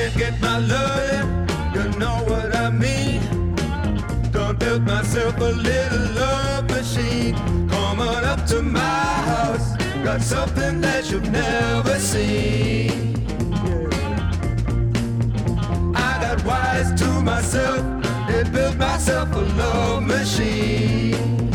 can't get my love, you know what I mean. Done built myself a little love machine. Coming up to my house, got something that you've never seen. I got wise to myself and built myself a love machine.